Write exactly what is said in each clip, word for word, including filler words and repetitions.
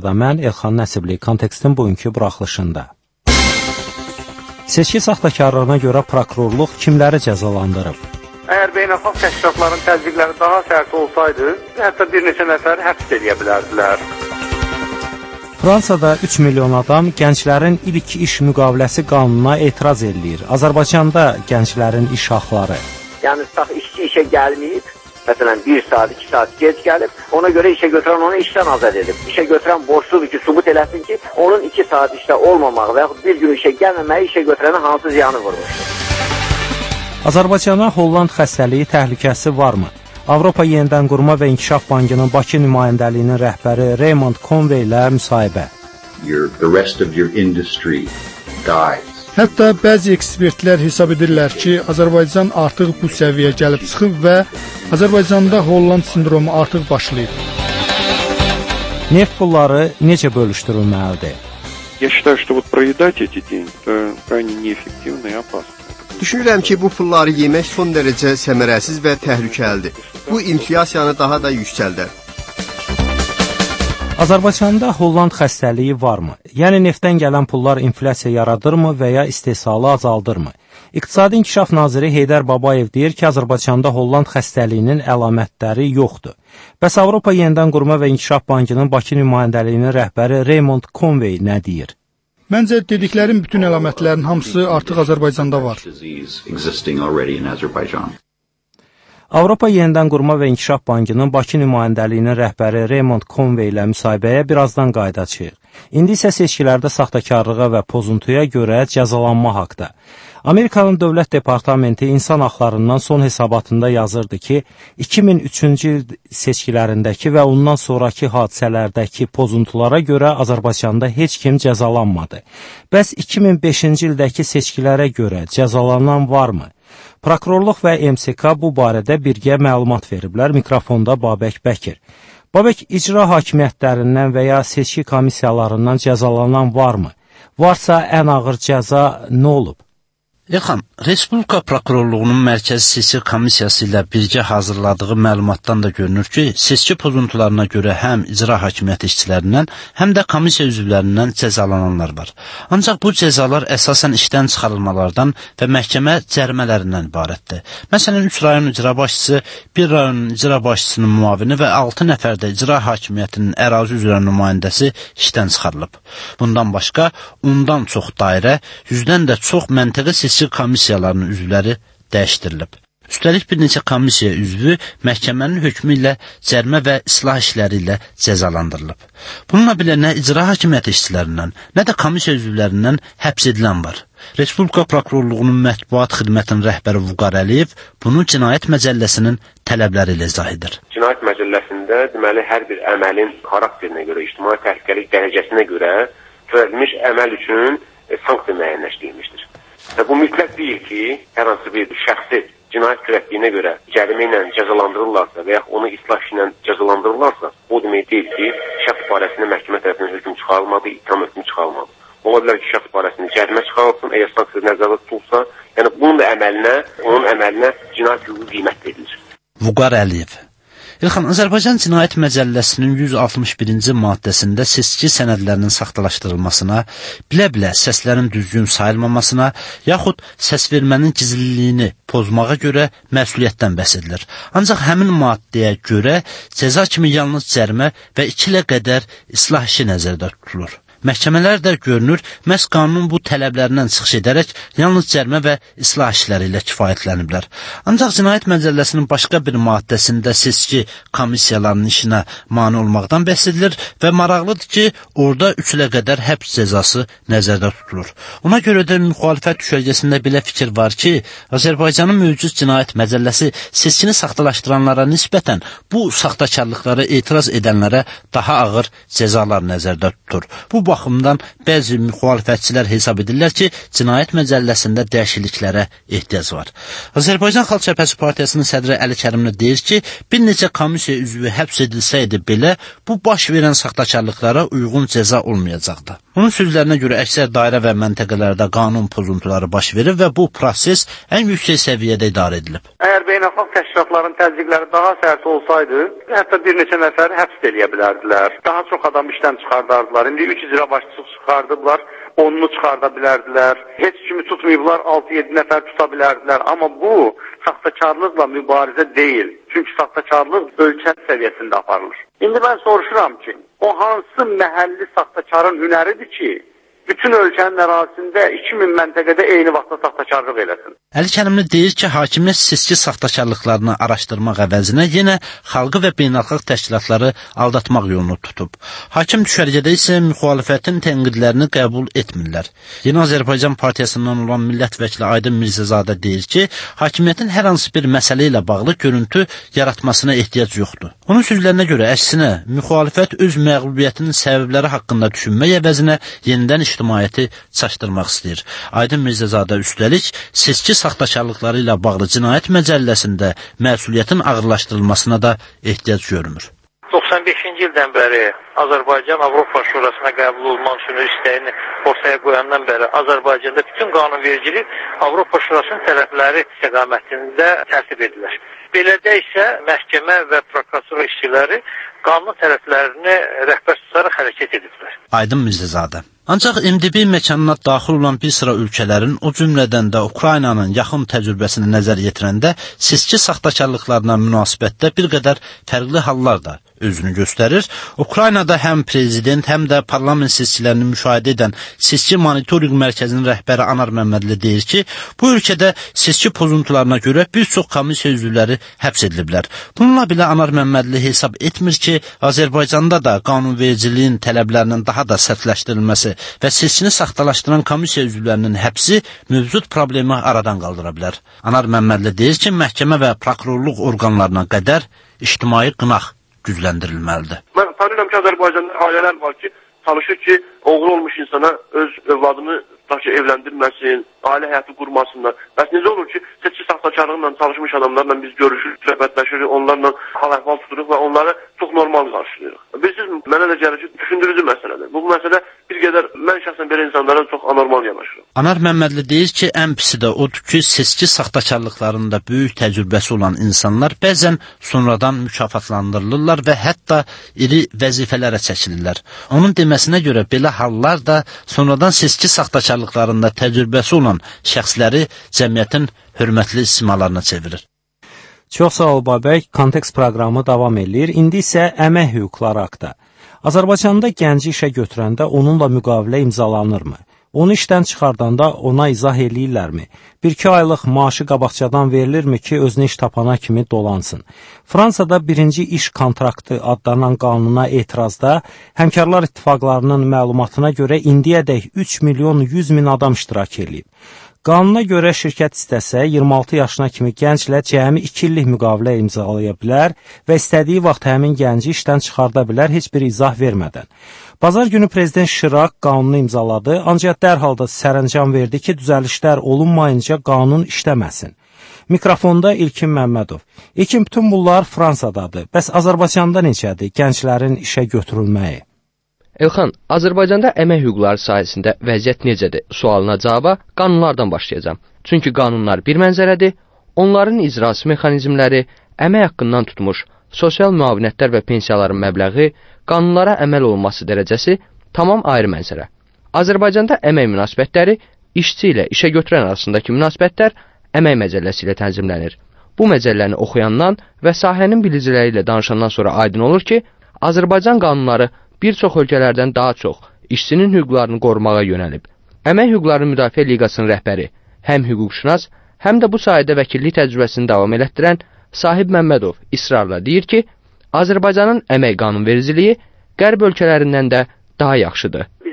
efirdə mən Elxan Nəsibli, Kontekstin bugünkü buraxılışında. Seçki saxtakarlığına görə prokurorluq kimləri cəzalandırıb? Əgər beynəlxalq təşkilatların tədbirləri daha sərt olsaydı, hətta bir neçə nəfər həbs edə bilərdilər. Fransada üç milyon adam gənclərin ilk iş müqaviləsi qanununa etiraz edir. Azərbaycanda gənclərin iş haqları. Yəni, işçi işə gəlməyib, məsələn, bir saat, iki saat gec gəlib, ona görə işə götürən onu işdən azad edib. İşə götürən borçludur ki, subut eləsin ki, onun iki saat işdə olmamağı və yaxud bir gün işə gəlməməyi işə götürənə hansı ziyanı vurmuşdur. Azərbaycana Holland xəstəliyi təhlükəsi varmı? Avropa Yenidən Qurma və İnkişaf Bankının Bakı nümayəndəliyinin rəhbəri Raymond Conway ilə müsahibə. Your, the rest of your industry dies. Hətta bəzi ekspertlər hesab edirlər ki, Azərbaycan artıq bu səviyyəyə gəlib çıxıb və Azərbaycanda Holland sindromu artıq başlayıb. Neft pulları necə bölüşdürülməlidir? Я считаю, что вот проедать эти деньги, это крайне неэффективно и опасно. Düşünürəm ki, bu pulları yemək son dərəcə səmərəsiz və təhlükəlidir. Bu inflyasiyanı daha da yüksəldər. Azərbaycanda Holland xəstəliyi varmı? Yəni neftdən gələn pullar inflyasiya yaradırmı və ya istehsalı azaldırmı? İqtisadi İnkişaf Naziri Heydər Babayev deyir ki, Azərbaycanda Holland xəstəliyinin əlamətləri yoxdur. Bəs Avropa Yenidən Qurma və İnkişaf Bankının Bakı nümayəndəliyinin rəhbəri Raymond Conway nə deyir? Məncə dediklərin bütün əlamətlərin hamısı artıq Azərbaycanda var. Avropa Yenidən Qurma və İnkişaf Bankının Bakı nümayəndəliyinin rəhbəri Raymond Conway ilə müsahibəyə birazdan qayıdacağıq. İndi isə seçkilərdə saxtakarlığa və pozuntuya görə cəzalanma haqda. Amerikanın Dövlət Departamenti insan haqlarından son hesabatında yazırdı ki, iki min üçüncü il seçkilərindəki və ondan sonraki hadisələrdəki pozuntulara görə Azərbaycanda heç kim cəzalanmadı. Bəs iki min beşinci ildəki seçkilərə görə cəzalanan varmı? Prokurorluq və M S K bu barədə birgə məlumat veriblər. Mikrofonda Babək Bəkir. Babək, icra hakimiyyətlərindən və ya seçki komissiyalarından cəzalanan varmı? Varsa ən ağır cəza nə olub? Elxan, Respublika Prokurorluğunun Mərkəzi Seçki Komissiyası ilə birgə hazırladığı məlumatdan da görünür ki, seçki pozuntularına görə həm icra hakimiyyəti işçilərindən, həm də komissiya üzvlərindən cəzalananlar var. Ancaq bu cəzalar əsasən işdən çıxarılmalardan və məhkəmə cərimələrindən ibarətdir. Məsələn, üç rayon icra başçısı, bir rayonun icra başçısının müavini və altı nəfər də icra hakimiyyətinin ərazi üzrə nümayəndəsi işdən çıxarılıb. Bundan başqa, ondan çox dairə, yüzdən də çox məntəqə seçki komissiyalarının üzvləri dəyişdirilib. Üstəlik bir neçə komissiya üzvü məhkəmənin hökmü ilə cərimə və islah işləri ilə cəzalandırılıb. Bununla belə nə icra hakimiyyəti işçilərindən, nə də komissiya üzvlərindən həbs edilən var. Respublika Prokurorluğunun mətbuat xidmətinin rəhbəri Vüqar Əliyev bunu Cinayət Məcəlləsinin tələbləri ilə izah edir. Cinayət Məcəlləsində deməli hər bir əməlin xarakterinə görə, ictimai təhlükəlik dərəcəsinə görə törədilmiş əməl üçün sanksiya müəyyənləşdirilmişdir. Və bu mütləq deyil ki, hər hansı bir şəxsi cinayət törətdiyinə görə cərimə ilə cəzalandırırlarsa və yaxud onu islah ilə cəzalandırırlarsa, o demək deyil ki, şəxs barəsində məhkəmə tərəfindən hökm çıxarılmadı, ittiham hökmü çıxarılmadı. Ola bilər ki, şəxs barəsində cərimə çıxarılsın, əgər sanksiya nəzərdə tutulsa, yəni bunun da əməlinə, onun əməlinə cinayət hüquqi qiymət verilir. Vüqar Əliyev. İlxan, Azərbaycan Cinayət Məcəlləsinin yüz altmış birinci maddəsində seçki sənədlərinin saxtalaşdırılmasına, bilə-bilə səslərin düzgün sayılmamasına, yaxud səsvermənin gizliliyini pozmağa görə məsuliyyətdən bəhs edilir. Ancaq həmin maddəyə görə cəza kimi yalnız cərimə və iki ilə qədər islah işi nəzərdə tutulur. Məhkəmələr də görünür, məhz qanunun bu tələblərindən çıxış edərək yalnız cərimə və islah işləri ilə kifayətləniblər. Ancaq Cinayət Məcəlləsinin başqa bir maddəsində seçki komissiyalarının işinə mane olmaqdan bəhs edilir və maraqlıdır ki, orada üç ilə qədər həbs cəzası nəzərdə tutulur. Ona görə də müxalifət düşərgəsində belə fikir var ki, Azərbaycanın mövcud Cinayət Məcəlləsi seçkini saxtalaşdıranlara nisbətən bu saxtakarlıqlara etiraz edənlərə daha ağır cəzalar nəzərdə tutur. Bu baxımdan bəzi müxalifətçilər hesab edirlər ki, Cinayət Məcəlləsində dəyişikliklərə ehtiyac var. Azərbaycan Xalq Cəbhəsi Partiyasının sədri Əli Kərimli deyir ki, bir neçə komissiya üzvü həbs edilsəydi belə, bu baş verən saxtakarlıqlara uyğun cəza olmayacaqdı. Onun sözlərinə görə əksər dairə və məntəqələrdə qanun pozuntuları baş verir və bu proses ən yüksək səviyyədə idarə edilib. Əgər beynəlxalq təşkilatların təzyiqləri daha sərt olsaydı, hətta bir neçə nəfəri həbs eləyə bilərdilər. Daha çox adam işdən çıxardardılar. İndi üç icra başçısı çıxardıblar, onunu çıxarda bilərdilər. Heç kimi tutmayıblar, altı yeddi nəfər tuta bilərdilər. Amma bu saxtakarlıqla mübarizə deyil. Çünki saxtakarlıq ölkə səviyyəsində aparılır. İndi mən soruşuram ki, o hansı məhəlli saxtakarın hünəridir ki, bütün ölkənin ərazisində iki min məntəqədə eyni vaxtda saxtakarlıq eləsin. Əli Kərimli deyir ki, hakimiyyət seçki saxtakarlıqlarını araşdırmaq əvəzinə yenə xalqı və beynəlxalq təşkilatları aldatmaq yolunu tutub. Hakim düşərgədə isə müxalifətin tənqidlərini qəbul etmirlər. Yeni Azərbaycan Partiyasından olan millət vəkili Aydın Mirzəzadə deyir ki, hakimiyyətin hər hansı bir məsələ ilə bağlı görüntü yaratmasına ehtiyac yoxdur. Onun sözlərinə görə əksinə, müxalifət öz məğlubiyyətinin səbəbləri haqqında düşünmək əvəzinə yenidən ictimaiyyəti çaşdırmaq istəyir. Aydın Mirzəzadə üstəlik, seçki saxtakarlıqları ilə bağlı Cinayət Məcəlləsində məsuliyyətin ağırlaşdırılmasına da ehtiyac görmür. doxsan beşinci ildən bəri Azərbaycan Avropa Şurasına qəbul olmaq üçün istəyini ortaya qoyandan bəri Azərbaycanda bütün qanunvericilik Avropa Şurasının tərəfləri istiqamətində tərtib edilir. Belədə isə məhkəmə və prokuratura işçiləri qanun tərəflərini rəhbər tutaraq hərəkət ediblər. Aydın Mirzəzadə. Ancaq M D B məkanına daxil olan bir sıra ölkələrin, o cümlədən də Ukraynanın yaxın təcrübəsini nəzər yetirəndə seçki saxtakarlıqlarına münasibətdə bir qədər fərqli hallar da özünü göstərir. Ukraynada həm prezident, həm də parlament seçkilərini müşahidə edən Seçki Monitorinq Mərkəzinin rəhbəri Anar Məmmədli deyir ki, bu ölkədə seçki pozuntularına görə bir çox komissiya üzvləri həbs ediliblər. Bununla belə Anar Məmmədli hesab etmir ki, Azərbaycanda da qanunvericiliyin tələblərinin daha da sərtləşdirilməsi və seçkini saxtalaşdıran komissiya üzvlərinin həbsi mövcud problemi aradan qaldıra bilər. Anar Məmmədli deyir ki, məhkəmə və prokurorluq orqanlarına qədər ictimai qınaq gücləndirilməlidir. Mən tanıyıram ki, Azərbaycanda ailələr var ki, çalışır ki, oğlu olmuş insana öz övladını tutaq ki, evləndirməsin, ailə həyatı qurmasınlar. Bəs necə olur ki, seçki saxtakarlıqla çalışmış adamlarla biz görüşürük, söhbətləşirik, onlarla hal-əhval tuturuq və onları çox normal qarşılıyıq. Bilirsiniz, mənə də gəlir ki, düşündürücü məsələdir. Bu məsələ bir qədər, mən şəxsən belə insanlara çox anormal yanaşıram. Anar Məmmədli deyir ki, ən pisi də odur ki, seçki saxtakarlıqlarında böyük təcrübəsi olan insanlar bəzən sonradan mükafatlandırılırlar və hətta iri vəzifələrə çəkilirlər. Onun deməsinə görə belə hallar da sonradan seçki saxtakarlıqlarında təcrübəsi olan şəxsləri cəmiyyətin hörmətli simalarına çevirir. Çox sağ ol Babək, Kontekst proqramı davam edir. İndi isə əmək hüquqları haqqında. Azərbaycanda gənci işə götürəndə onunla müqavilə imzalanırmı? Onu işdən çıxardanda ona izah eləyirlərmi? Bir-iki aylıq maaşı qabaqcadan verilirmi ki, özünü iş tapana kimi dolansın? Fransada birinci iş kontraktı adlanan qanuna etirazda Həmkarlar İttifaqlarının məlumatına görə indiyədək üç milyon yüz min adam iştirak edib. Qanuna görə şirkət istəsə iyirmi altı yaşına kimi gənclə cəmi iki illik müqavilə imzalaya bilər və istədiyi vaxt həmin gənci işdən çıxarda bilər heç bir izah vermədən. Bazar günü Prezident Şirak qanunu imzaladı, ancaq dərhal da sərəncam verdi ki, düzəlişlər olunmayınca qanun işləməsin. Mikrofonda İlkin Məmmədov. İlkin, bütün bunlar Fransadadır. Bəs Azərbaycanda necədir gənclərin işə götürülməyi? Elxan, Azərbaycanda əmək hüquqları sahəsində vəziyyət necədir sualına cavaba qanunlardan başlayacağım. Çünki qanunlar bir mənzərədir, onların icrası mexanizmləri, əmək haqqından tutmuş, sosial müavinətlər və pensiyaların məbləği, qanunlara əməl olunması dərəcəsi tamam ayrı mənzərə. Azərbaycanda əmək münasibətləri, işçi ilə işə götürən arasındakı münasibətlər əmək məcəlləsi ilə tənzimlənir. Bu məcəlləni oxuyandan və sahənin biliciləri ilə danışandan sonra aydın olur ki, Azərbaycan qanunları bir çox ölkələrdən daha çox işçinin hüquqlarını qorumağa yönəlib. Əmək Hüquqları Müdafiə Liqasının rəhbəri, həm hüquqşünas, həm də bu sayədə vəkillik təcrübəsini davam elətdirən Sahib Məmmədov israrla deyir ki, Azərbaycanın əmək qanunvericiliyi qərb ölkələrindən də daha yaxşıdır. Bizdə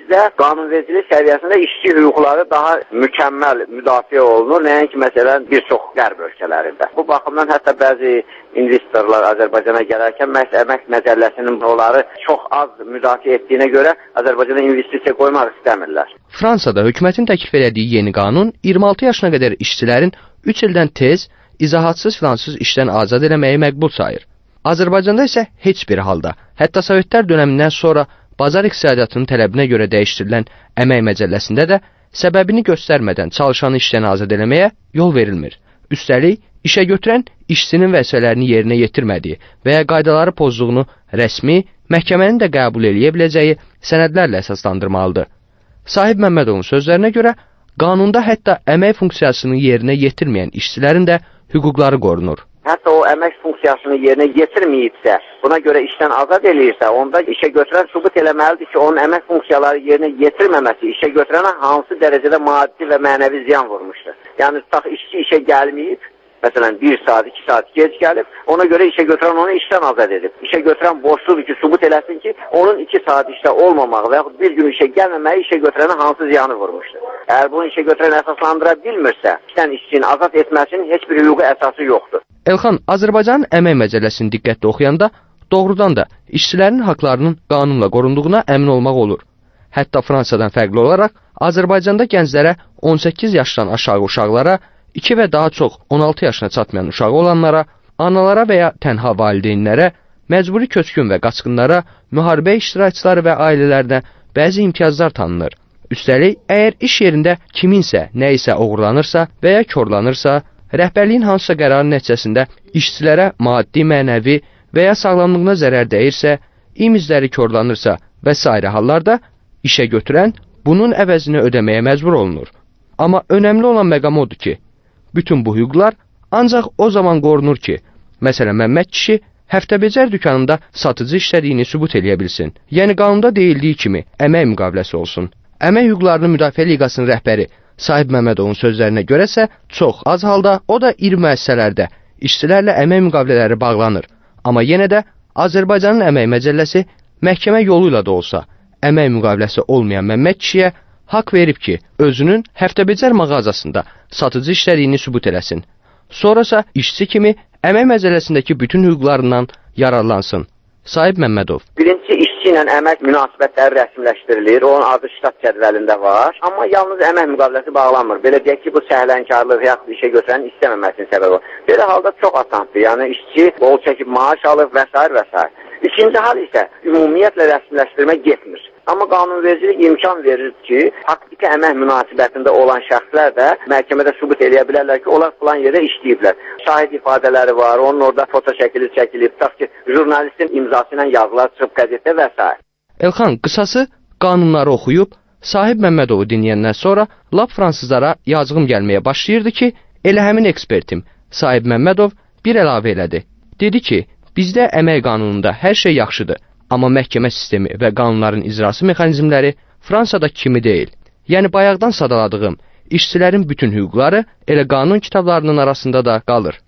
bizdə qanunvericilik səviyyəsində işçi hüquqları daha mükəmməl müdafiə olunur, nəinki məsələn bir çox qərb ölkələrində. Bu baxımdan hətta bəzi investorlar Azərbaycana gələrkən məhz əmək məcəlləsinin onları çox az müdafiə etdiyinə görə Azərbaycana investisiya qoymaq istəmirlər. Fransada hökumətin təklif etdiyi yeni qanun iyirmi altı yaşına qədər işçilərin üç ildən tez izahatsız filansız işdən azad eləməyi məqbul sayır. Azərbaycanda isə heç bir halda, hətta Sovetlər dönəmindən sonra bazar iqtisadiyyatının tələbinə görə dəyişdirilən əmək məcəlləsində də səbəbini göstərmədən çalışanı işdən azad eləməyə yol verilmir. Üstəlik, işə götürən işçinin vəzifələrini yerinə yetirmədiyi və ya qaydaları pozduğunu rəsmi, məhkəmənin də qəbul eləyə biləcəyi sənədlərlə əsaslandırmalıdır. Sahib Məmmədovun sözlərinə görə, qanunda hətta əmək funksiyasını yerinə yetirməyən işçilərin də hüquqları qorunur. Hətta o əmək funksiyasını yerinə yetirməyibsə, buna görə işdən azad eləyirsə, onda işə götürən sübut eləməlidir ki, onun əmək funksiyaları yerinə yetirməməsi işə götürənə hansı dərəcədə maddi və mənəvi ziyan vurmuşdur. Yəni, tutaq işçi işə gəlməyib, məsələn, bir saat, iki saat gec gəlib, ona görə işə götürən onu işdən azad edib. İşə götürən borçludur ki, sübut eləsin ki, onun iki saat işdə olmamağı və yaxud bir gün işə gəlməməyi işə götürənə hansı ziyanı vurmuşdur. Əgər bunu işə götürən əsaslandıra bilmirsə, işdən işçinin azad etməsinin heç bir hüquqi əsası yoxdur. Elxan, Azərbaycanın əmək məcəlləsini diqqətlə oxuyanda, doğrudan da işçilərin haqlarının qanunla qorunduğuna əmin olmaq olur. Hətta Fransadan fərqli olaraq, Azərbaycanda gənclərə on səkkiz yaşdan aşağı uşaqlara, iki və daha çox on altı yaşına çatmayan uşağı olanlara, analara və ya tənha valideynlərə, məcburi köçkün və qaçqınlara, müharibə iştirakçıları və ailələrinə bəzi imtiyazlar tanınır. Üstəlik, əgər iş yerində kiminsə, nə isə oğurlanırsa və ya körlanırsa, rəhbərliyin hansısa qərarın nəticəsində işçilərə maddi, mənəvi və ya sağlamlığına zərər dəyirsə, imizləri körlanırsa və s. hallarda işə götürən bunun əvəzini ödəməyə məcbur olunur. Amma önəmli olan məqam odur ki, bütün bu hüquqlar ancaq o zaman qorunur ki, məsələn, Məmməd kişi həftəbəcər dükanında satıcı işlədiyini sübut eləyə bilsin. Yəni, qanunda deyildiyi kimi əmək müqaviləsi olsun. Əmək hüquqlarının müdafiə liqasının rəhbəri Sahib Məmmədovun sözlərinə görəsə, çox az halda o da iri müəssisələrdə işçilərlə əmək müqavilələri bağlanır. Amma yenə də Azərbaycanın əmək məcəlləsi məhkəmə yolu ilə də olsa, əmək müqaviləsi olmayan Məmməd kişiyə haqq verib ki, özünün həftəbəcər mağazasında satıcı işlədiyini sübut eləsin. Sonrasa işçi kimi əmək məcəlləsindəki bütün hüquqlarından yararlansın. Sahib Məmmədov. Birinci işçi ilə əmək münasibətləri rəsmiləşdirilir, onun adı ştat cədvəlində var. Amma yalnız əmək müqaviləsi bağlanmır. Belə deyək ki, bu səhlənkarlıq yaxud işə götürənin istəməməsinin səbəbi var. Belə halda çox asandır. Yəni işçi bol çəkib maaş alır və s. və s. İkinci hal isə ümumiyyətlə rəsmiləşdirmə getmir. Amma qanunvericilik imkan verir ki, faktiki əmək münasibətində olan şəxslər də məhkəmədə sübut eləyə bilərlər ki, onlar filan yerdə işləyiblər. Şahid ifadələri var, onun orada foto şəkili çəkilib, tutaq ki, jurnalistin imzası ilə yazılar çıxıb qəzetdə və s. Elxan, qısası qanunları oxuyub, Sahib Məmmədovu dinləyəndən sonra lap fransızlara yazığım gəlməyə başlayırdı ki, elə həmin ekspertim Sahib Məmmədov bir əlavə elədi. Dedi ki, bizdə əmək qanununda hər şey yaxşıdır, amma məhkəmə sistemi və qanunların icrası mexanizmləri Fransadakı kimi deyil. Yəni, bayaqdan sadaladığım işçilərin bütün hüquqları elə qanun kitablarının arasında da qalır.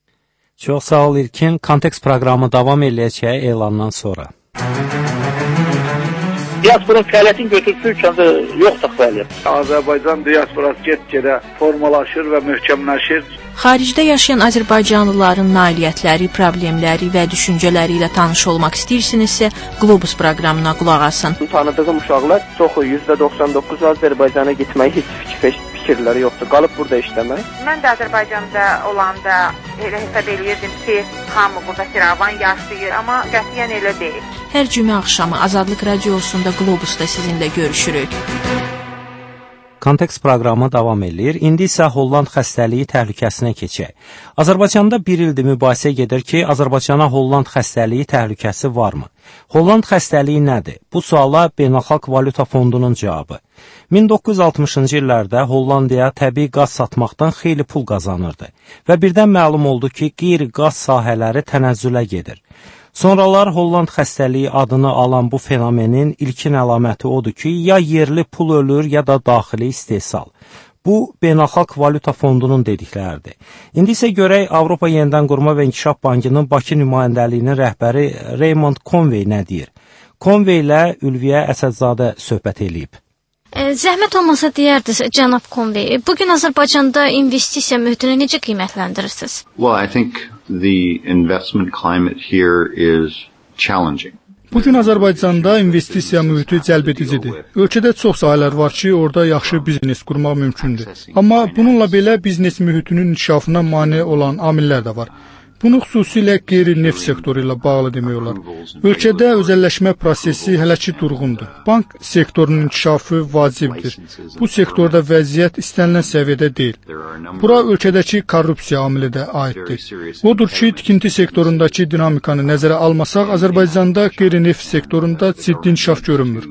Çox sağ ol İlkin. Kontekst proqramı davam eləyəcək elandan sonra. Diasporun fəaliyyətin götürücü ölkəndə yoxdur fəaliyyət. Azərbaycan diasporası get-gedə formalaşır və möhkəmləşir. Xaricdə yaşayan azərbaycanlıların nailiyyətləri, problemləri və düşüncələri ilə tanış olmaq istəyirsinizsə, Globus proqramına qulaq asın. Tanıdığım uşaqlar çoxu yüzdə doxsan doqquz Azərbaycana getməyi heç fikir fikirləri yoxdur. Qalıb burada işləmək. Mən də Azərbaycanda olanda elə hesab eləyirdim ki, hamı burada firavan yaşayır, amma qətiyyən elə deyil. Hər cümə axşamı Azadlıq Radiosunda Globusda sizinlə görüşürük. Kontekst proqramı davam edir. İndi isə Holland xəstəliyi təhlükəsinə keçək. Azərbaycanda bir ildir mübahisə gedir ki, Azərbaycana Holland xəstəliyi təhlükəsi varmı? Holland xəstəliyi nədir? Bu suala Beynəlxalq Valyuta Fondunun cavabı. min doqquz yüz altmışıncı illərdə Hollandiya təbii qaz satmaqdan xeyli pul qazanırdı və birdən məlum oldu ki, qeyri-qaz sahələri tənəzzülə gedir. Sonralar Holland xəstəliyi adını alan bu fenomenin ilkin əlaməti odur ki, ya yerli pul ölür, ya da daxili istehsal. Bu, Beynəlxalq Valyuta Fondunun dedikləridir. İndi isə görək Avropa Yenidən Qurma və İnkişaf Bankının Bakı nümayəndəliyinin rəhbəri Raymond Conway nə deyir? Conway ilə Ülviyə Əsədzadə söhbət eləyib. E, zəhmət olmasa deyərdiniz, cənab Conway, bugün Azərbaycanda investisiya mühitini necə qiymətləndirirsiniz? Well, I think the investment climate here is challenging. Bugün Azərbaycanda investisiya mühiti cəlbedicidir. Ölkədə çox sahələr var ki, orada yaxşı biznes qurmaq mümkündür. Amma bununla belə biznes mühitinin inkişafına mane olan amillər də var. Bunu xüsusilə qeyri-neft sektoru ilə bağlı demək olar. Ölkədə özəlləşmə prosesi hələ ki durğundur. Bank sektorunun inkişafı vacibdir. Bu sektorda vəziyyət istənilən səviyyədə deyil. Bura ölkədəki korrupsiya amili də aiddir. Odur ki, tikinti sektorundakı dinamikanı nəzərə almasaq, Azərbaycanda qeyri-neft sektorunda ciddi inkişaf görünmür.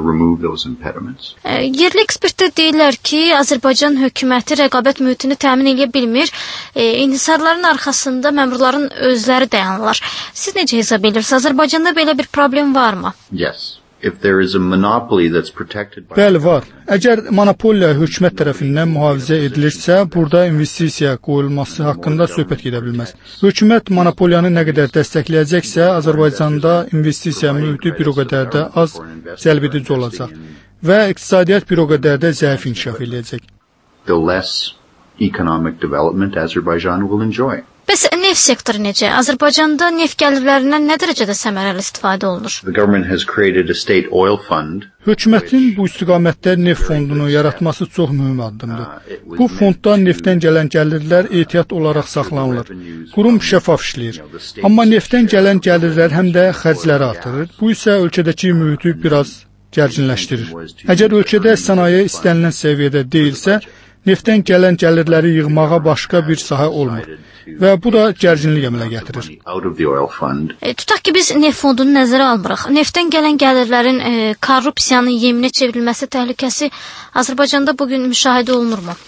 E, yerli ekspertlər deyirlər ki, Azərbaycan hökuməti rəqabət mühitini təmin edə bilmir. E, İnhisarların arxasında məmurlar özləri dayanırlar. Siz necə hesab edirsiniz? Azərbaycanda belə bir problem varmı? Yes. If there is a monopoly that's protected by Bəli, var. Əgər monopoliya hökumət tərəfindən mühafizə edilirsə, burada investisiya qoyulması haqqında söhbət gedə bilməz. Hökumət monopoliyanı nə qədər dəstəkləyəcəksə, Azərbaycanda investisiya mühiti bir o qədər də az cəlbedici olacaq və iqtisadiyyat bir o qədər də zəif inkişaf edəcək. the less economic development Azerbaijan will enjoy. Bəs neft sektoru necə? Azərbaycanda neft gəlirlərindən nə dərəcədə səmərəli istifadə olunur? The government has created a state oil fund. Hökumətin bu istiqamətdə neft fondunu yaratması çox mühüm addımdır. Bu fondda neftdən gələn gəlirlər ehtiyat olaraq saxlanılır. Qurum şəffaf işləyir. Amma neftdən gələn gəlirlər həm də xərcləri artırır. Bu isə ölkədəki mühiti biraz gərginləşdirir. Əgər ölkədə sənaye istənilən səviyyədə deyilsə, neftdən gələn gəlirləri yığmağa başqa bir sahə olmur. Və bu da gərginlik əmələ gətirir. E, tutaq ki, biz neft fondunu nəzərə almırıq. Neftdən gələn gəlirlərin e, korrupsiyanın yeminə çevrilməsi təhlükəsi Azərbaycanda bugün müşahidə olunurmu?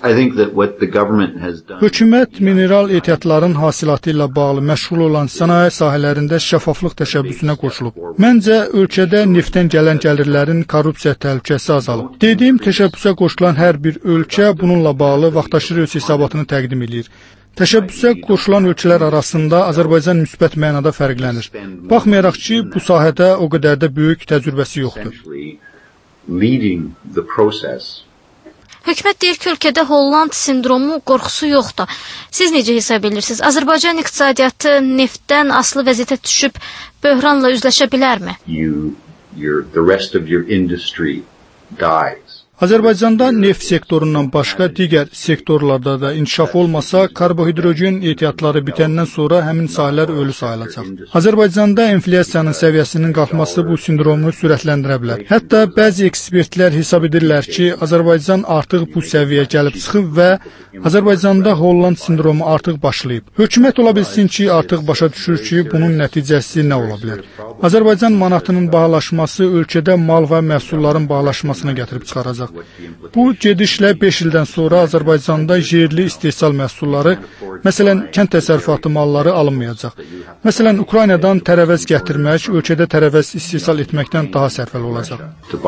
Hökumət mineral ehtiyatların hasilatı ilə bağlı məşğul olan sənaye sahələrində şəffaflıq təşəbbüsünə qoşulub. Məncə, ölkədə neftdən gələn gəlirlərin korrupsiya təhlükəsi azalıb. Dediyim təşəbbüsə qoşulan hər bir ölkə bununla bağlı vaxtaşırı öz hesabatını təqdim edir. Təşəbbüsə qoşulan ölkələr arasında Azərbaycan müsbət mənada fərqlənir. Baxmayaraq ki, bu sahədə o qədər də böyük təcrübəsi yoxdur. Hökumət deyir ki, ölkədə Holland sindromu qorxusu yoxdur. Siz necə hesab edirsiniz? Azərbaycan iqtisadiyyatı neftdən asılı vəziyyətə düşüb böhranla üzləşə bilərmi? You, your, the rest of your industry dies. Azərbaycanda neft sektorundan başqa digər sektorlarda da inkişaf olmasa, karbohidrogen ehtiyatları bitəndən sonra həmin sahələr ölü sayılacaq. Azərbaycanda inflyasiyanın səviyyəsinin qalxması bu sindromu sürətləndirə bilər. Hətta bəzi ekspertlər hesab edirlər ki, Azərbaycan artıq bu səviyyə gəlib çıxıb və Azərbaycanda Holland sindromu artıq başlayıb. Hökumət ola bilsin ki, artıq başa düşür ki, bunun nəticəsi nə ola bilər. Azərbaycan manatının bahalaşması ölkədə mal və məhsulların bahalaşmasına gətirib çıxaracaq. Bu gedişlə beş ildən sonra Azərbaycanda yerli istehsal məhsulları, məsələn, kənd təsərrüfatı malları alınmayacaq. Məsələn, Ukraynadan tərəvəz gətirmək, ölkədə tərəvəz istehsal etməkdən daha sərfəli olacaq.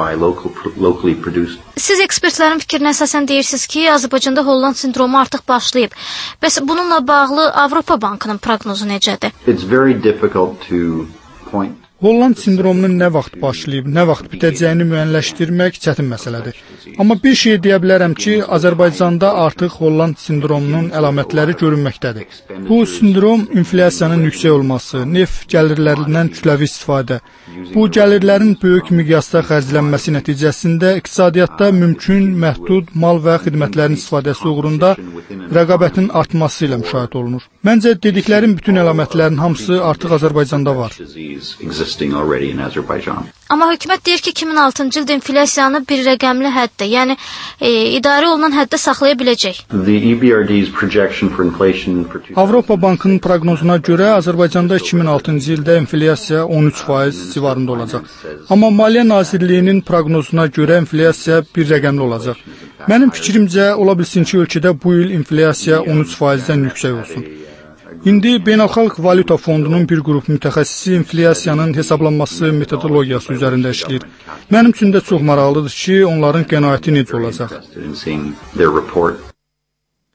Siz ekspertlərin fikrinə əsasən deyirsiniz ki, Azərbaycanda Holland sindromu artıq başlayıb. Bəs bununla bağlı Avropa Bankının proqnozu necədir? It's very difficult to point Holland sindromunun nə vaxt başlayıb, nə vaxt bitəcəyini müəyyənləşdirmək çətin məsələdir. Amma bir şey deyə bilərəm ki, Azərbaycanda artıq Holland sindromunun əlamətləri görünməkdədir. Bu sindrom inflyasiyanın yüksək olması, neft gəlirlərindən kütləvi istifadə, bu gəlirlərin böyük miqyasda xərclənməsi nəticəsində iqtisadiyyatda mümkün, məhdud mal və xidmətlərin istifadəsi uğrunda rəqabətin artması ilə müşahidə olunur. Məncə, dediklərim bütün əlamətlərin hamısı artıq Azərbaycanda var. Amma hökumət deyir ki, iki min altıncı ildə inflyasiyanı bir rəqəmli həddə, yəni e, idarə olunan həddə saxlaya biləcək. Avropa Bankının proqnozuna görə Azərbaycanda iki min altıncı ildə inflyasiya on üç faiz civarında olacaq. Amma Maliyyə Nazirliyinin proqnozuna görə inflyasiya bir rəqəmli olacaq. Mənim fikrimcə, ola bilsin ki, ölkədə bu il inflyasiya on üç faizdən yüksək olsun. İndi Beynəlxalq Valyuta Fondunun bir qrup mütəxəssisi inflyasiyanın hesablanması metodologiyası üzərində işləyir. Mənim üçün də çox maraqlıdır ki, onların qənaəti necə olacaq.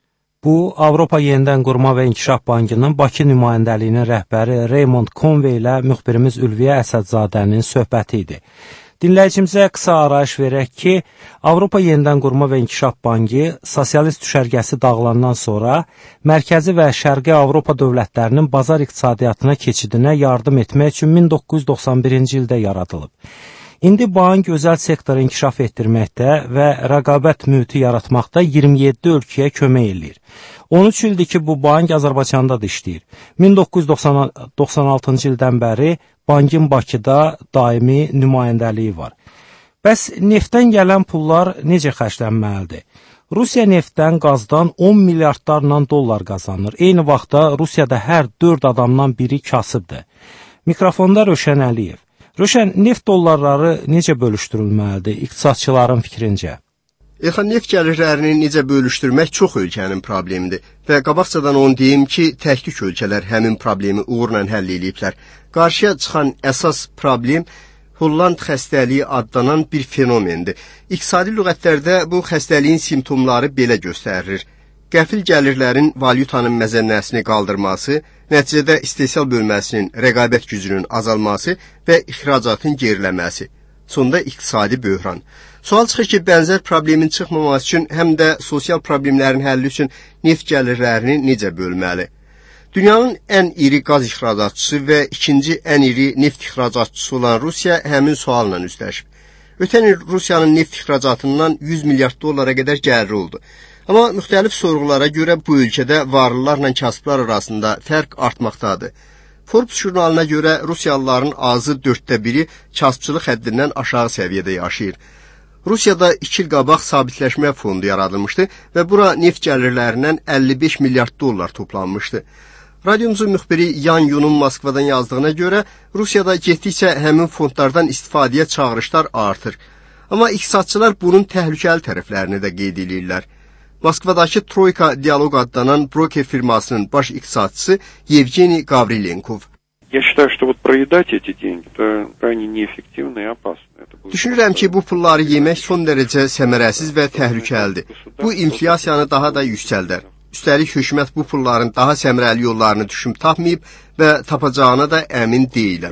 Bu, Avropa Yenidən Qurma və İnkişaf Bankının Bakı nümayəndəliyinin rəhbəri Raymond Conway ilə müxbirimiz Ülviyə Əsədzadənin söhbəti idi. Dinləyicimizə qısa arayış verək ki, Avropa Yenidən Qurma və İnkişaf Bankı sosialist düşərgəsi dağılandan sonra Mərkəzi və Şərqi Avropa dövlətlərinin bazar iqtisadiyyatına keçidinə yardım etmək üçün min doqquz yüz doxsan birinci ildə yaradılıb. İndi bank özəl sektoru inkişaf etdirməkdə və rəqabət mühiti yaratmaqda iyirmi yeddi ölkəyə kömək edir. on üç ildir ki, bu bank Azərbaycanda da işləyir. min doqquz yüz doxsan altıncı ildən bəri bankın Bakıda daimi nümayəndəliyi var. Bəs neftdən gələn pullar necə xərclənməlidir? Rusiya neftdən, qazdan on milyardlarla dollar qazanır. Eyni vaxtda Rusiyada hər dörd adamdan biri kasıbdır. Mikrofonda Röşən Əliyev. Röşən, neft dollarları necə bölüşdürülməlidir iqtisadçıların fikrincə? Elxan, neft gəlirlərini necə bölüşdürmək çox ölkənin problemidir və qabaqcadan onu deyim ki, təklik ölkələr həmin problemi uğurla həll ediblər. Qarşıya çıxan əsas problem Holland xəstəliyi adlanan bir fenomendir. İqtisadi lüğətlərdə bu xəstəliyin simptomları belə göstərilir. Qəfil gəlirlərin valyutanın məzənnəsini qaldırması, nəticədə istehsal bölməsinin rəqabət gücünün azalması və ixracatın geriləməsi. Sonda iqtisadi böhran. Sual çıxır ki, bənzər problemin çıxmaması üçün həm də sosial problemlərin həlli üçün neft gəlirlərini necə bölməli? Dünyanın ən iri qaz ixracatçısı və ikinci ən iri neft ixracatçısı olan Rusiya həmin sualla üzləşib. Ötən il Rusiyanın neft ixracatından yüz milyard dollara qədər gəliri oldu. Amma müxtəlif sorğulara görə bu ölkədə varlılarla kasıblar arasında fərq artmaqdadır. Forbes jurnalına görə Rusiyalıların azı dörddə biri kasıbçılıq həddindən aşağı səviyyədə yaşayır. Rusiyada iki il qabaq sabitləşmə fondu yaradılmışdı və bura neft gəlirlərindən əlli beş milyard dollar toplanmışdı. Radyomuzun müxbiri Yan Yunun Moskvadan yazdığına görə Rusiyada getdikcə həmin fondlardan istifadəyə çağırışlar artır. Amma iqtisadçılar bunun təhlükəli tərəflərini də qeyd edirlər. Moskvadakı Troika Dialoq adlanan broker firmasının baş iqtisadçısı Yevgeniy Gavrilenkov. Я считаю, что вот проедать эти деньги, это крайне неэффективно и опасно. Düşünürəm ki, bu pulları yemək son dərəcə səmərəsiz və təhlükəlidir. Bu inflyasiyanı daha da yüksəldər. Üstəlik hökumət bu pulların daha səmərəli yollarını düşünüb tapmayıb və tapacağına da əmin deyiləm.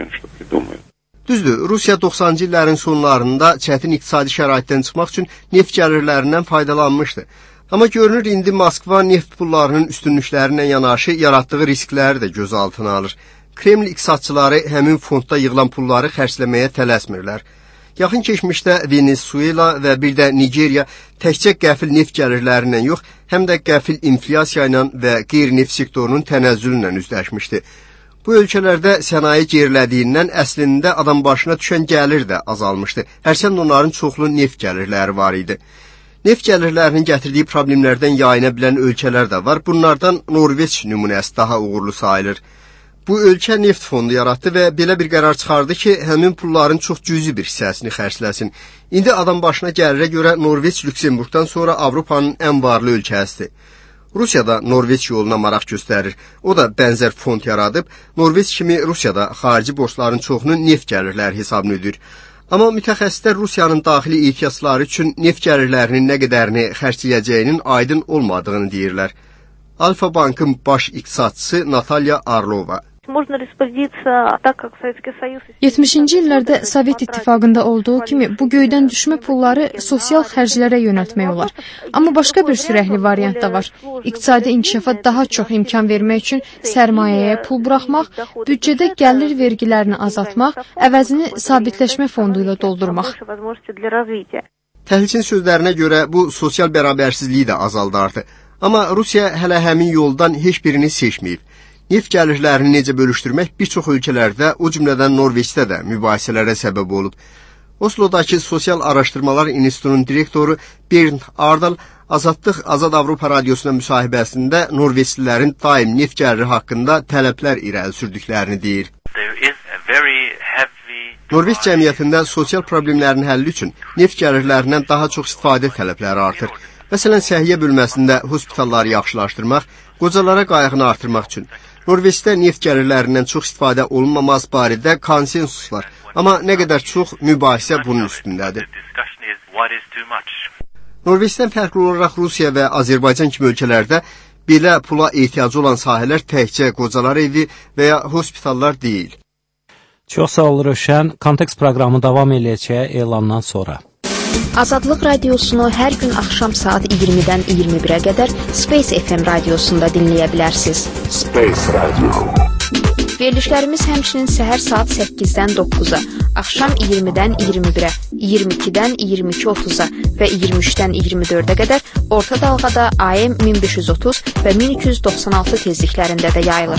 Düzdür, Rusiya doxsancı illərin sonlarında çətin iqtisadi şəraitdən çıxmaq üçün neft gəlirlərindən faydalanmışdı. Amma görünür, indi Moskva neft pullarının üstünlüklərlə yanaşı yaratdığı riskləri də göz altına alır. Kreml iqtisadçıları həmin fondda yığılan pulları xərcləməyə tələsmirlər. Yaxın keçmişdə Venezuela və bir də Nigeriya təkcə qəfil neft gəlirlərindən yox, həm də qəfil inflyasiya ilə və qeyri-neft sektorunun tənəzzülü ilə üzləşmişdi. Bu ölkələrdə sənaye gerilədiyindən əslində adam başına düşən gəlir də azalmışdı. Hərçənd onların çoxlu neft gəlirləri var idi. Neft gəlirlərinin gətirdiyi problemlərdən yayına bilən ölkələr də var. Bunlardan Norveç nümunəsi daha uğurlu sayılır. Bu ölkə neft fondu yaratdı və belə bir qərar çıxardı ki, həmin pulların çox cüzi bir hissəsini xərcləsin. İndi adam başına gəlirə görə Norveç Lüksemburqdan sonra Avropanın ən varlı ölkəsidir. Rusiya da Norveç yoluna maraq göstərir. O da bənzər fond yaradıb. Norveç kimi Rusiyada xarici borcların çoxunu neft gəlirləri hesabını ödür. Amma mütəxəssislər Rusiyanın daxili ehtiyacları üçün neft gəlirlərinin nə qədərini xərcləyəcəyinin aydın olmadığını deyirlər. Alfa Bankın baş iqtisadçısı Natalya Arlova. yetmişinci illərdə Sovet İttifaqında olduğu kimi bu göydən düşmə pulları sosial xərclərə yönəltmək olar. Amma başqa bir sürəkli variant da var. İqtisadi inkişafa daha çox imkan vermək üçün sərmayəyə pul buraxmaq, büdcədə gəlir vergilərini azaltmaq, əvəzini sabitləşmə fondu ilə doldurmaq. Təhlilçinin sözlərinə görə bu sosial bərabərsizliyi də azaldardı. Amma Rusiya hələ həmin yoldan heç birini seçməyib. Neft gəlirlərini necə bölüşdürmək bir çox ölkələrdə, o cümlədən Norveçdə də mübahisələrə səbəb olub. Oslodakı Sosial Araşdırmalar İnstitutunun direktoru Bernd Ardal Azadlıq Azad Avropa Radiosuna müsahibəsində Norveçlilərin daim neft gəliri haqqında tələblər irəli sürdüklərini deyir. Norveç cəmiyyətində sosial problemlərin həlli üçün neft gəlirlərindən daha çox istifadə tələbləri artır. Məsələn, səhiyyə bölməsində hospitalları yaxşılaşdırmaq, qocalara qayğını artırmaq üçün. Norveçdə neft gəlirlərindən çox istifadə olunmaması barədə konsensus var. Amma nə qədər çox mübahisə bunun üstündədir. Norveçdən fərqli olaraq Rusiya və Azərbaycan kimi ölkələrdə belə pula ehtiyacı olan sahələr təkcə qocalar evi və ya hospitallar deyil. Çox sağ ol Rövşən. Kontekst proqramı davam edəcək elandan sonra. Azadlıq radiosunu hər gün axşam saat iyirmidən iyirmi birə qədər Space F M radiosunda dinləyə bilərsiniz. Space Radio. Verilişlərimiz həmçinin səhər saat səkkizdən doqquza, axşam iyirmidən iyirmi birə, iyirmi ikidən iyirmi iki otuz'a və iyirmi üçdən iyirmi dördə qədər orta dalğada A M min beş yüz otuz və min iki yüz doxsan altı tezliklərində də yayılır.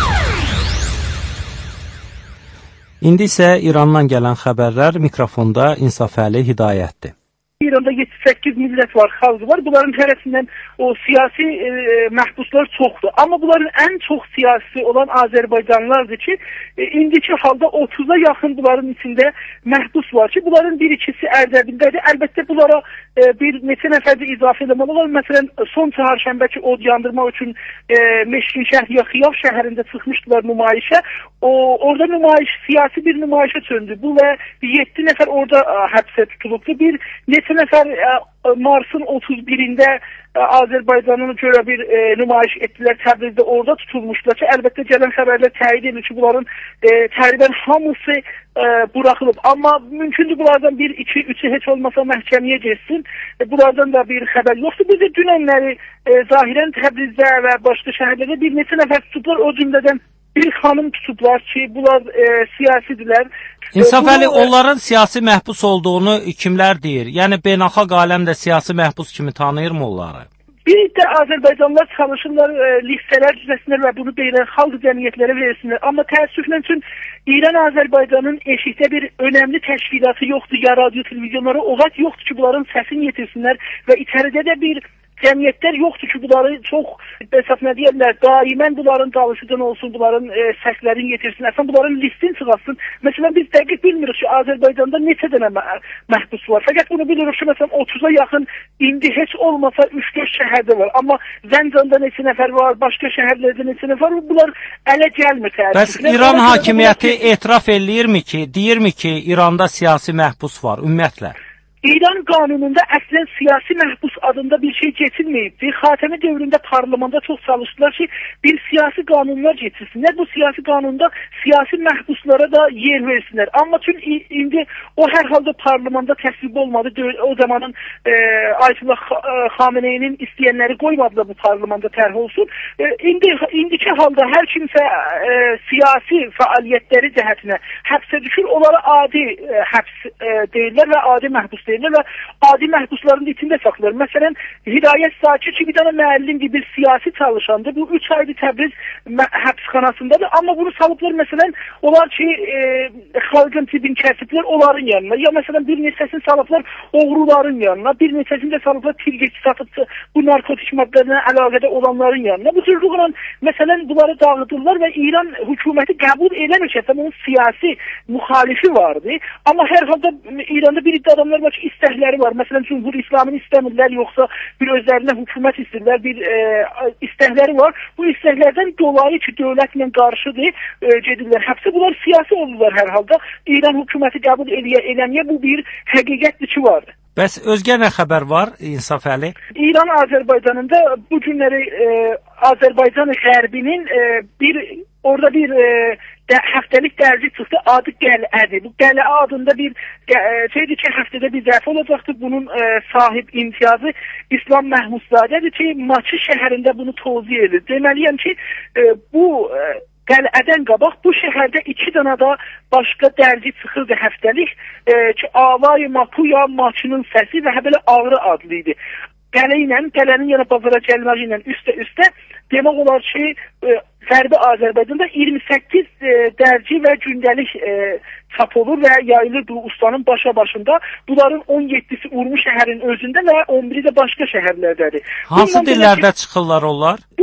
İndi isə İrandan gələn xəbərlər, mikrofonda İnsafəli Hidayətdir. İranda yetmiş səkkiz millət var, xalqı var. Bunların tərəfindən o siyasi e, məhbuslar çoxdur. Amma bunların ən çox siyasi olan Azərbaycanlılardır ki, e, indiki halda otuza yaxın bunların içində məhbus var ki, bunların bir ikisi Ərdəbildədir. Əlbəttə bunlara e, bir neçə nəfər də izafə eləməli olur. Məsələn, son çərşənbə ki, od yandırmaq üçün e, Meşkin şəhər ya Xiyav şəhərində çıxmışdılar nümayişə. O, orada nümayiş, siyasi bir nümayişə çöndü. Bu və yeddi nəfər orada a, həbsə tutulubdu. Bir neçə nəfər ə, Marsın otuz birində ə, Azərbaycanın görə bir ə, nümayiş etdilər Təbrizdə, orada tutulmuşlar ki, əlbəttə gələn xəbərlər təyid edir ki, bunların ə, təqribən hamısı ə, buraxılıb. Amma mümkündür bunlardan bir, iki, üçü heç olmasa məhkəməyə geçsin. E, bunlardan da bir xəbər yoxdur. Biz də dünənləri ə, zahirən Təbrizdə və başqa şəhərlərdə bir neçə nəfər tutublar, o cümlədən bir xanım tutublar ki, bunlar e, siyasidirlər. İnsafəli, onların siyasi məhbus olduğunu kimlər deyir? Yəni, beynəlxalq aləm də siyasi məhbus kimi tanıyırmı onları? Bir də Azərbaycanlılar çalışırlar, e, listələr düzəsinlər və bunu beynəlxalq cəmiyyətlərə versinlər. Amma təəssüflə üçün İran Azərbaycanın eşikdə bir önəmli təşkilatı yoxdur, ya radyo, televizyonlara o vaxt yoxdur ki, bunların səsini yetirsinlər və içəridə də bir cəmiyyətlər yoxdur ki, bunları çox, bəsəf nə deyərlər, daimən bunların dalışıdan olsun, bunların e, səslərini yetirsin, əsən bunların listin çıxasın. Məsələn, biz dəqiq bilmirik ki, Azərbaycanda neçə dənə məhbus var. Fəqət bunu bilirik ki, məsələn, otuza yaxın indi heç olmasa üç dörd şəhərdə var. Amma Zəncanda neçə nəfər var, başqa şəhərlərdə neçə nəfər var, bunlar ələ gəlmir. Bəs İran hakimiyyəti etiraf eləyirmi ki, deyirmi ki, İranda siyasi məhbus var, ümumiyyətlə? İran qanununda əslən siyasi məhbus adında bir şey geçilməyibdir. Xatəmi dövründə parlamenda çox çalışdılar ki, bir siyasi qanunlar geçilsinlər. Bu siyasi qanunda siyasi məhbuslara da yer versinlər. Amma çünki indi o hər halda parlamenda təsvib olmadı. O zamanın e, Ayətullah Xameneyinin istəyənləri qoymadılar bu parlamenda tərh olsun. E, indi indiki halda hər kimsə e, siyasi fəaliyyətləri cəhətinə həbsə düşür. Onlara adi e, həbs e, deyirlər və adi məhbus deyirlər və adi məhbusların içində saxlayır. Məsələn, Hidayət Zakir ki, bir dənə müəllimdir, bir siyasi çalışandır. Bu üç aydır Təbriz həbsxanasındadır. Amma bunu salıblar, məsələn, onlar ki, e, xalqın tibin kəsiblər onların yanına. Ya məsələn, bir neçəsini salıblar oğruların yanına, bir neçəsini də salıblar tirgəç satıbdı bu narkotik maddələrlə əlaqədə olanların yanına. Bu cürlüqlə, məsələn, bunları dağıdırlar və İran hökuməti qəbul eləmir ki, onun siyasi müxalifi vardı. Amma hər halda İranda bir iddia adamlar var ki, istəkləri var. Məsələn, Cumhur İslamını istəmirlər, yoxsa bir özlərinə hökumət istəyirlər, bir e, istəkləri var. Bu istəklərdən dolayı ki, dövlətlə qarşıdır, e, gedirlər həbsə. Bunlar siyasi olurlar hər halda. İran hökuməti qəbul eləyə, eləməyə bu bir həqiqətdir ki, var. Bəs özgə nə xəbər var, İnsafəli? İran Azərbaycanında bu günləri e, Azərbaycan Qərbinin e, bir orada bir e, də, həftəlik dərzi çıxdı, adı Qəl'ədir. Bu Qəl'ə adında bir şeydir ki, həftədə bir dəfə olacaqdır. Bunun e, sahib imtiyazı İslam Məhmudzadədir ki, Maçı şəhərində bunu tozih edir. Deməliyəm ki, e, bu e, Qəl'ədən qabaq bu şəhərdə iki dənə də başqa dərzi çıxırdı həftəlik e, ki, Avay Mapuya Maçının səsi və belə Ağrı adlı idi. Qələ ilə, Qələnin yana bazara gəlməyi ilə üstə-üstə demək olar ki, e, Qərbi Azərbaycanda iyirmi səkkiz e, dərci və gündəlik e, çap olur və yayılır bu ustanın başa başında. Bunların on yeddisi Urmu şəhərin özündə və on biri də başqa şəhərlərdədir. Hansı dillərdə çıxırlar onlar? Bu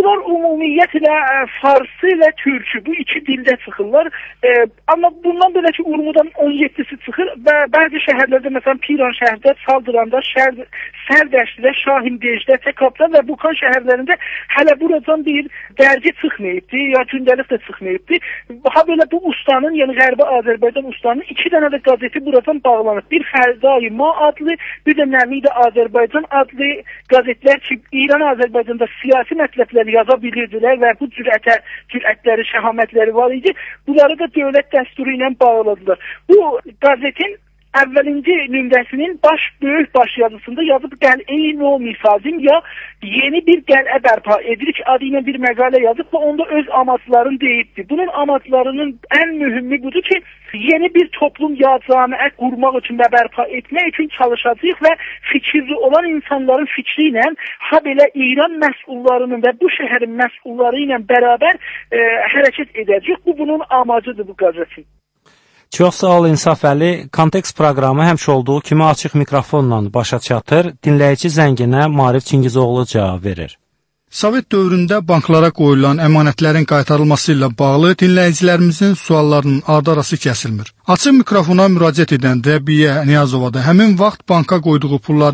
Bunlar ümumiyyətlə farsı ilə türkü bu iki dildə çıxırlar. E, amma bundan belə ki Urmudan on yeddisi çıxır və bəzi şəhərlərdə məsələn Piran şəhərdə, Saldıranda, Şər, Sərdəşlidə, Şahindejdə, Tekapda və Bukan şəhərlərində hələ buradan bir dərgi çıxmayıbdı, ya gündəlik də çıxmayıbdı. Ha belə bu ustanın, yəni Qərbi Azərbaycan ustanın iki dənə də qazeti buradan bağlanıb. Bir Fərdai Ma adlı, bir də Nəmid Azərbaycan adlı qazetlər ki, İran Azərbaycanda siyasi mətləbləri yaza bilirdilər və bu cürətə, cürətləri, şəhamətləri var idi. Bunları da dövlət dəsturu ilə bağladılar. Bu qazetin əvvəlinci nümunəsinin baş böyük baş yazısında yazıb Qəl'e-i No Mifazim ya yeni bir qəl'ə bərpa edirik adı ilə bir məqalə yazıb və onda öz amaçlarını deyibdi. Bunun amaçlarının ən mühümü budur ki, yeni bir toplum ya camiə qurmaq üçün və bərpa etmək üçün çalışacağıq və fikirli olan insanların fikri ilə ha belə İran məsullarının və bu şəhərin məsulları ilə bərabər e, hərəkət edəcək. Bu bunun amacıdır bu qazetin. Çox sağ ol İnsaf Əli. Kontekst proqramı həmişə olduğu kimi açıq mikrofonla başa çatır. Dinləyici zənginə Maarif Çingizoğlu cavab verir. Sovet dövründə banklara qoyulan əmanətlərin qaytarılması ilə bağlı dinləyicilərimizin suallarının ardı-arası kəsilmir. Açıq mikrofona müraciət edən Rəbiyə Niyazova da həmin vaxt banka qoyduğu pullar